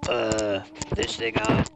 This thing on.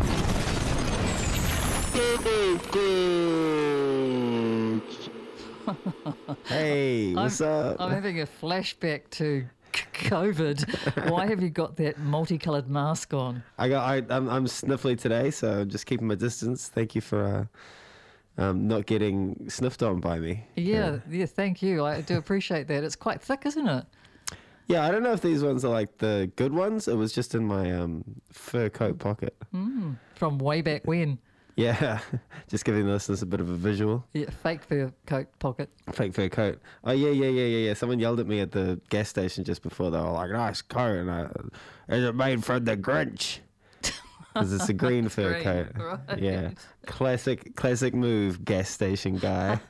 Hey, what's up? I'm having a flashback to COVID. Why have you got that multicoloured mask on? I'm sniffly today, so I'm just keeping my distance. Thank you for not getting sniffed on by me. Yeah, thank you. I do appreciate that. It's quite thick, isn't it? Yeah, I don't know if these ones are like the good ones. It was just in my fur coat pocket. From way back when. Yeah, just giving the listeners a bit of a visual. Yeah, fake fur coat pocket. Fake fur coat. Oh, yeah. Someone yelled at me at the gas station just before. They were like, nice coat. And is it made from the Grinch? Because it's a green fur Green, coat. right. Yeah. Classic move, gas station guy.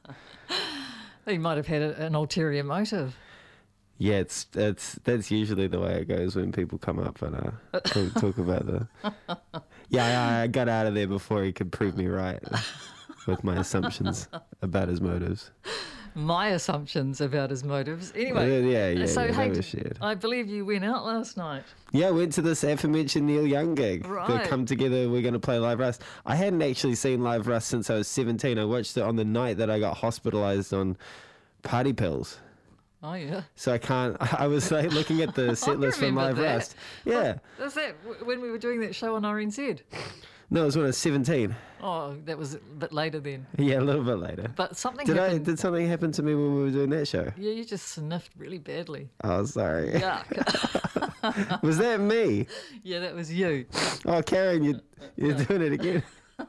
He might have had an ulterior motive. Yeah, that's usually the way it goes when people come up and talk about the. Yeah, I got out of there before he could prove me right with my assumptions about his motives. My assumptions about his motives. Anyway. Yeah. So, that hey, was shared. I believe you went out last night. Yeah, I went to this aforementioned Neil Young gig. Right. They come together, we're going to play Live Rust. I hadn't actually seen Live Rust since I was 17. I watched it on the night that I got hospitalised on party pills. Oh, yeah. So I was like looking at the set list from remember Live that. Rust. Yeah. Was that when we were doing that show on RNZ? No, it was when I was 17. Oh, that was a bit later then. Yeah, a little bit later. But something Did something happen to me when we were doing that show? Yeah, you just sniffed really badly. Oh, sorry. Yuck. Was that me? Yeah, that was you. Oh, Karen, you're doing it again.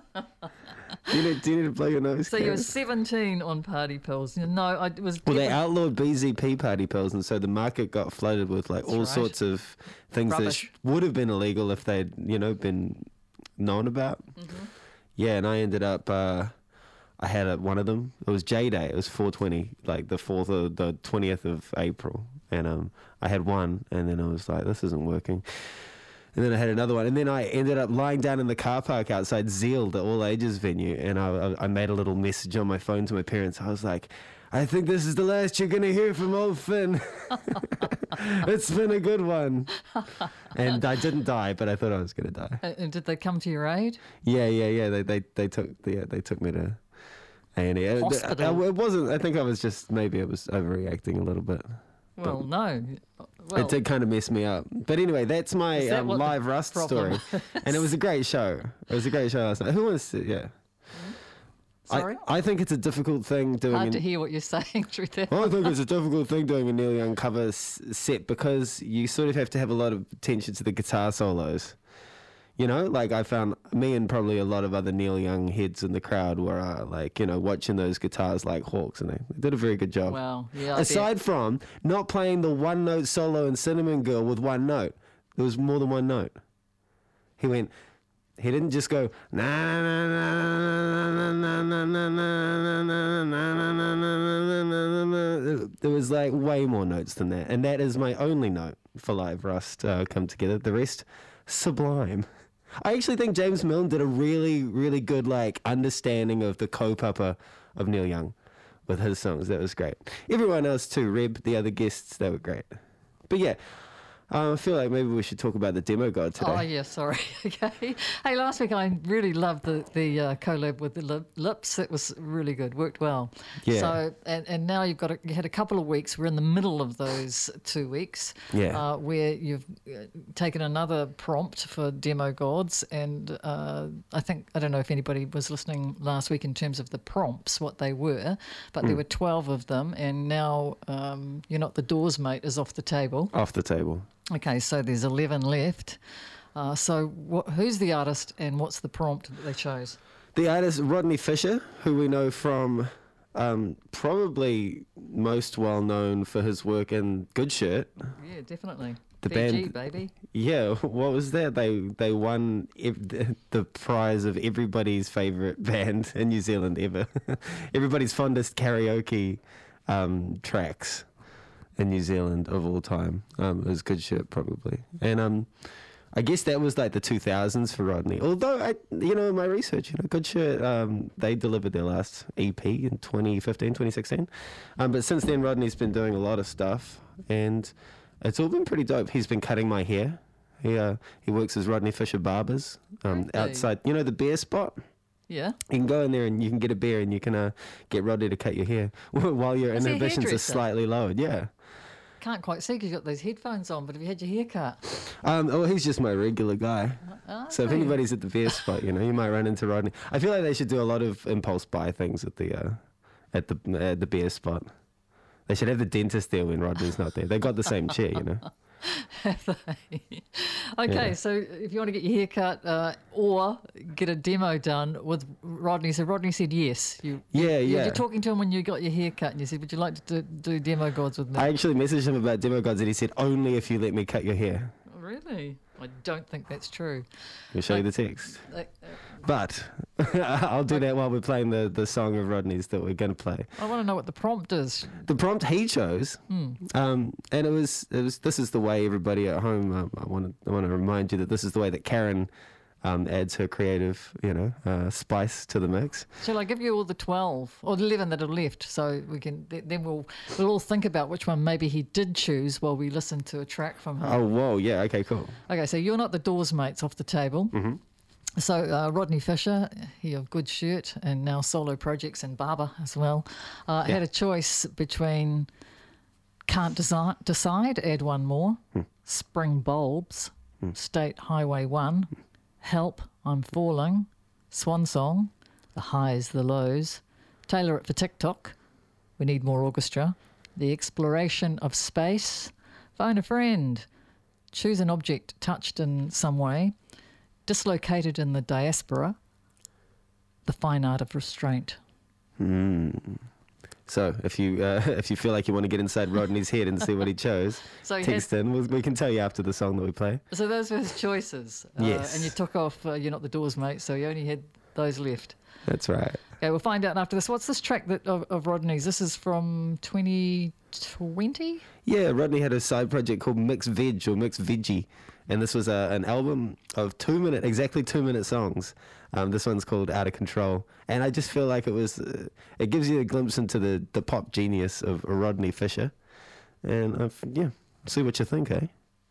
Do you need to blow your nose, So Karen? you were 17 on party pills. No, I was. Well, they outlawed BZP party pills, and so the market got flooded with like all right. sorts of things Rubbish. that would have been illegal if they'd, been known about. Mm-hmm. Yeah, and I ended up, I had one of them. It was J Day. It was 420, like the 4th or the 20th of April. And I had one, and then I was like, this isn't working. And then I had another one, and then I ended up lying down in the car park outside Zeal, the all ages venue, and I made a little message on my phone to my parents. I was like, I think this is the last you're going to hear from old Finn. It's been a good one. And I didn't die, but I thought I was going to die. And did they come to your aid? Yeah. They took me to A&E. Hospital. It wasn't. I think I was overreacting a little bit. Well, no. Well, It did kind of mess me up. But anyway, that's my Is that what the Live Rust problem story. And it was a great show. It was a great show last night. Who wants to, yeah. sorry? I think it's a difficult thing doing Hard to hear what you're saying through that. I think it's a difficult thing doing a Neil Young cover set because you sort of have to have a lot of attention to the guitar solos. You know, like I found me and probably a lot of other Neil Young heads in the crowd were watching those guitars like hawks, and they did a very good job. Well, yeah. I Aside bet. from not playing the one note solo in Cinnamon Girl with one note, there was more than one note. He didn't just go na na na na na na na na na na na. There was like way more notes than that, and that is my only note for Live Rust come together. The rest, sublime. I actually think James Milne did a really, really good understanding of the kaupapa of Neil Young with his songs. That was great. Everyone else too, Reb, the other guests, they were great. But yeah, I feel like maybe we should talk about the Demo God today. Oh, yeah, sorry. Okay. Hey, last week I really loved the collab with the Lips. It was really good. Worked well. Yeah. So, and now you had a couple of weeks. We're in the middle of those 2 weeks. Yeah. Where you've taken another prompt for Demo Gods. And I don't know if anybody was listening last week in terms of the prompts, what they were, but there were 12 of them. And now You're Not the Doors Mate is off the table. Off the table. Okay, so there's 11 left. Who's the artist and what's the prompt that they chose? The artist Rodney Fisher, who we know from probably most well known for his work in Good Shirt. Yeah, definitely. The Fiji, band- baby. Yeah, what was that? They won the prize of everybody's favourite band in New Zealand ever. Everybody's fondest karaoke tracks in New Zealand of all time. It was Good Shirt probably. And I guess that was like the 2000s for Rodney. Although, in my research, Good Shirt, they delivered their last EP in 2015, 2016. But since then, Rodney's been doing a lot of stuff, and it's all been pretty dope. He's been cutting my hair. He works as Rodney Fisher Barbers outside. You know the beer spot? Yeah. You can go in there and you can get a beer and you can get Rodney to cut your hair while your Is he a inhibitions are hairdresser? slightly lowered. Yeah. Can't quite see because you've got those headphones on, but have you had your hair cut? Oh, he's just my regular guy. So if Okay. anybody's at the beer spot, you might run into Rodney. I feel like they should do a lot of impulse buy things at the beer spot. They should have the dentist there when Rodney's not there. They got the same chair. Have they? Okay, Yeah. so if you want to get your hair cut or get a demo done with Rodney, so Rodney said yes. Yeah. You're talking to him when you got your hair cut and you said, would you like to do Demo Gods with me? I actually messaged him about Demo Gods and he said, only if you let me cut your hair. Really? I don't think that's true. I'll show you the text. Uh, But I'll do that while we're playing the song of Rodney's that we're going to play. I want to know what the prompt is. The prompt he chose, and it was. This is the way everybody at home. I want to remind you that this is the way that Karen adds her creative, spice to the mix. Shall I give you all the 12 or the 11 that are left, so we can then we'll all think about which one maybe he did choose while we listen to a track from him. Oh, whoa, yeah, okay, cool. Okay, so You're Not the Doors Mates off the table. Mm-hmm. So Rodney Fisher, he of Good Shirt and now solo projects and Barber as well, had a choice between Can't Decide, add one more, Spring Bulbs, State Highway 1, Help, I'm Falling, Swan Song, The Highs, The Lows, Tailor It for TikTok, We Need More Orchestra, The Exploration of Space, Phone a Friend, Choose an Object Touched in Some Way, Dislocated in the Diaspora, The Fine Art of Restraint. So if you feel like you want to get inside Rodney's head and see what he chose, So he text in. We can tell you after the song that we play. So those were his choices. Yes. And you took off You're Not the Doors Mate, so you only had those left. That's right. Okay, we'll find out after this. What's this track of Rodney's? This is from 2020? Yeah, Rodney had a side project called Mixed Veg or Mixed Veggie, and this was an album of exactly 2 minute songs. This one's called Out of Control, and I just feel like it gives you a glimpse into the pop genius of Rodney Fisher, and see what you think, eh?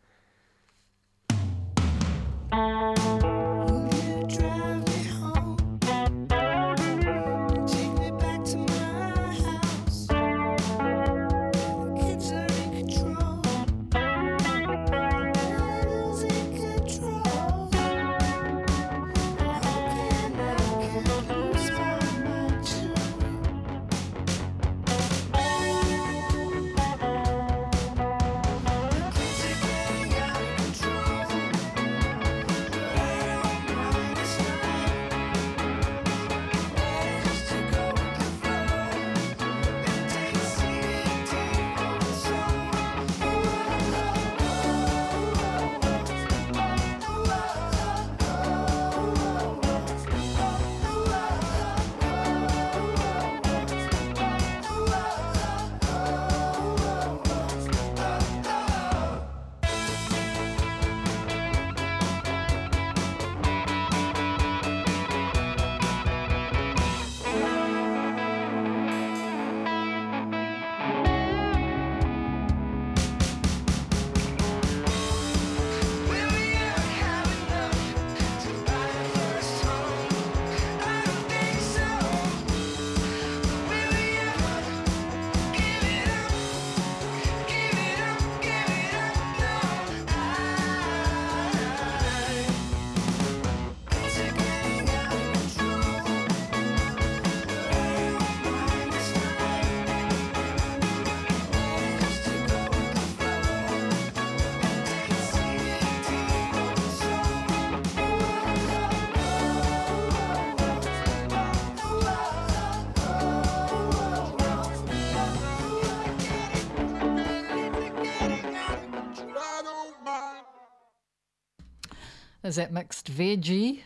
Is that mixed veggie?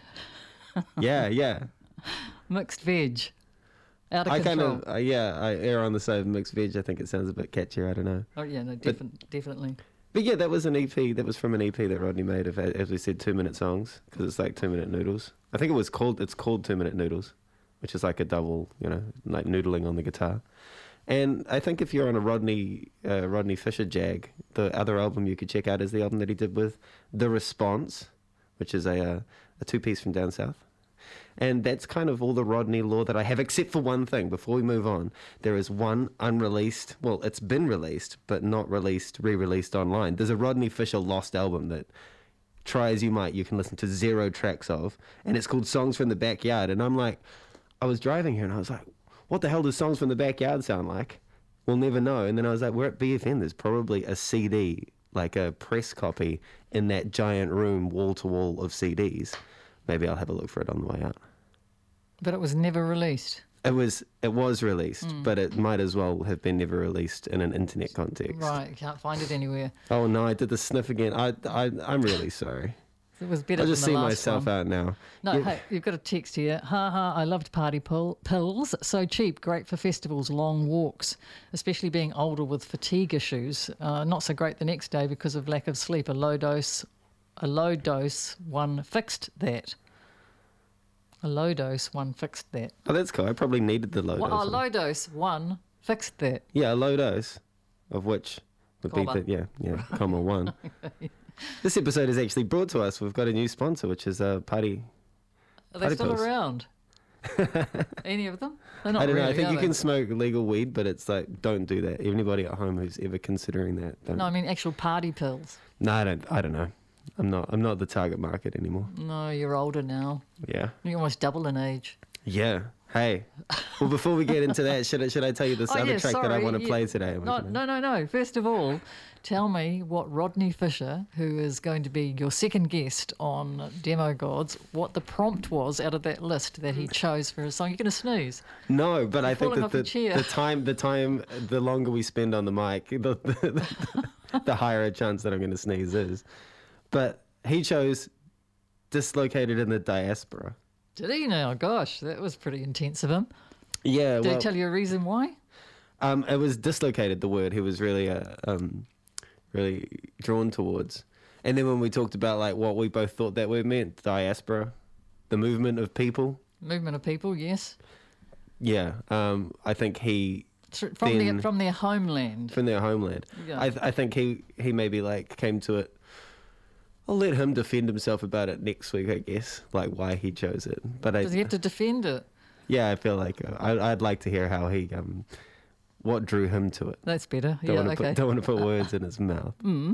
Yeah. Mixed veg. Out of I control. I err on the side of Mixed Veg. I think it sounds a bit catchier. I don't know. Oh, yeah, no, definitely. But yeah, that was an EP. That was from an EP that Rodney made of, as we said, 2 minute songs, because it's like 2 minute noodles. I think it's called 2 minute noodles, which is like a double, like noodling on the guitar. And I think if you're on a Rodney Fisher jag, the other album you could check out is the album that he did with The Response, which is a two-piece from down south. And that's kind of all the Rodney lore that I have, except for one thing. Before we move on, there is one unreleased, well, it's been released, but not released, re-released online. There's a Rodney Fisher lost album that, try as you might, you can listen to 0 tracks of, and it's called Songs from the Backyard. And I'm like, I was driving here and I was like, what the hell does Songs from the Backyard sound like? We'll never know. And then I was like, we're at BFN, there's probably a CD, like a press copy, in that giant room, wall to wall of CDs. Maybe I'll have a look for it on the way out. But it was never released. It was released, but it might as well have been never released in an internet context. Right, you can't find it anywhere. Oh no, I did the sniff again. I'm really sorry. It was better I just than the see last myself one. out now. No, Yeah. hey, you've got a text here. Ha ha, I loved party pills. So cheap, great for festivals, long walks, especially being older with fatigue issues. Not so great the next day because of lack of sleep. A low dose, one fixed that. A low dose, one fixed that. Oh, that's cool. I probably needed the low Well, dose. a low dose, one fixed that. Yeah, a low dose, of which would Comma. be comma 1. This episode is actually brought to us. We've got a new sponsor, which is Party. Are they Party still pills. around? Any of them? They're not I don't know. I really, think are you they? can smoke legal weed, but it's like, don't do that. Anybody at home who's ever considering that, don't. No, I mean actual party pills. No, I don't know. I'm not the target market anymore. No, you're older now. Yeah. You're almost double in age. Yeah. Hey. Well, before we get into that, should I tell you this other track that I want to play today? No. First of all, tell me what Rodney Fisher, who is going to be your second guest on Demo Gods, what the prompt was out of that list that he chose for his song. You're going to snooze. No, but I think falling that off your chair. the longer we spend on the mic, the higher a chance that I'm going to sneeze is. But he chose Dislocated in the Diaspora. Did he now? Gosh, that was pretty intense of him. Yeah, Did he tell you a reason why? it was dislocated, the word he was really really drawn towards. And then when we talked about like what we both thought that word meant, diaspora, the movement of people. Movement of people, yes. Yeah, I think he From their homeland. from their homeland. Yeah. I think he maybe like came to it. I'll let him defend himself about it next week, I guess, like why he chose it. But Does he have to defend it? yeah, I feel like I'd like to hear how he what drew him to it. That's better. Don't Yeah, want to okay. don't want to put words in his mouth.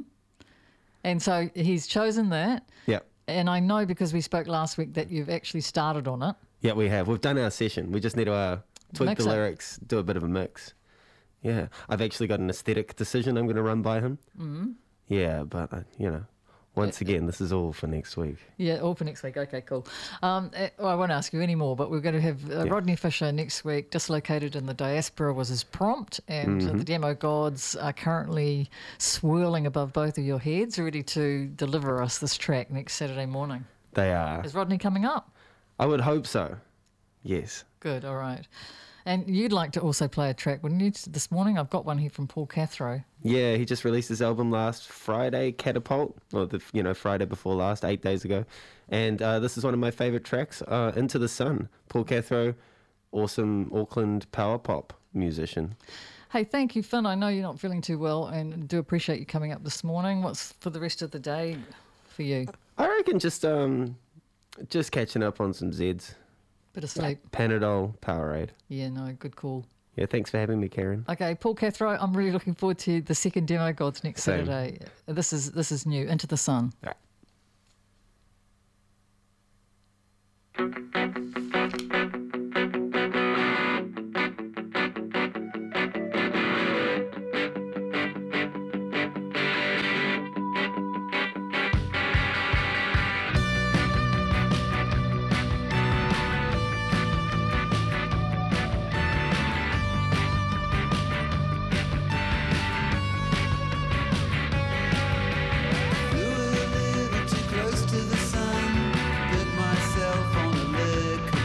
And so he's chosen that. Yeah. And I know because we spoke last week that you've actually started on it. Yeah, we have. We've done our session. We just need to tweak Mix the it. lyrics, do a bit of a mix. Yeah. I've actually got an aesthetic decision I'm going to run by him. Mm-hmm. Yeah, but, once again, this is all for next week. Yeah, all for next week. Okay, cool. Well, I won't ask you anymore, but we're going to have Rodney Fisher next week. Dislocated in the Diaspora was his prompt, and the Demo Gods are currently swirling above both of your heads, ready to deliver us this track next Saturday morning. They are. Is Rodney coming up? I would hope so. Yes. Good, all right. And you'd like to also play a track, wouldn't you? This morning, I've got one here from Paul Cathro. Yeah, he just released his album last Friday, Catapult, or Friday before last, 8 days ago. And this is one of my favourite tracks, Into the Sun. Paul Cathro, awesome Auckland power pop musician. Hey, thank you, Finn. I know you're not feeling too well and do appreciate you coming up this morning. What's for the rest of the day for you? I reckon just catching up on some Zeds. Bit of sleep. Panadol, Powerade. Yeah, no, good call. Yeah, thanks for having me, Karen. Okay, Paul Cathro, I'm really looking forward to the second Demo Gods next Same. Saturday. This is new, Into the Sun. All right. Flew a little too close to the sun. Put myself on a liquor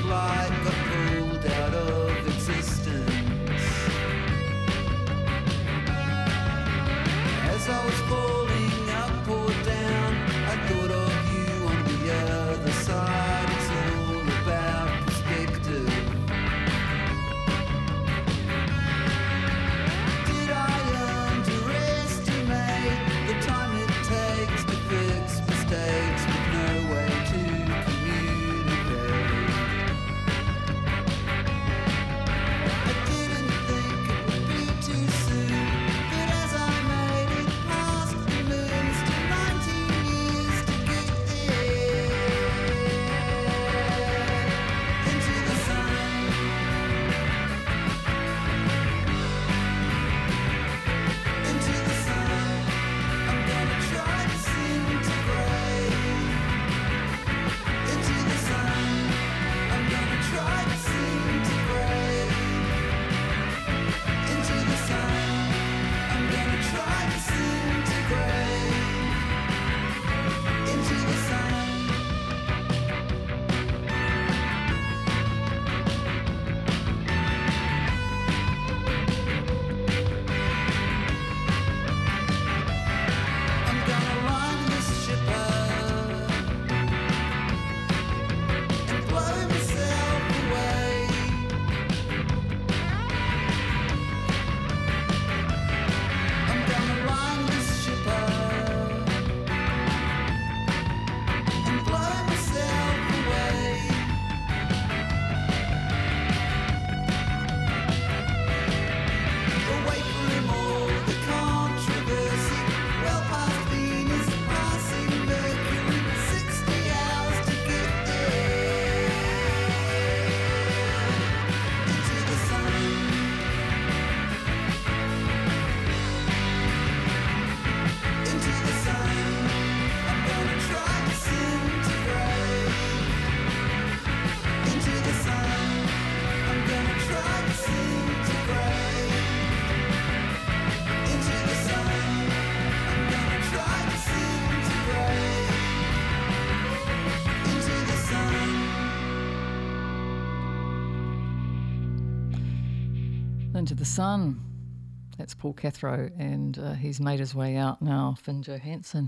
Into the Sun. That's Paul Cathro, and he's made his way out now, Finn Johansson.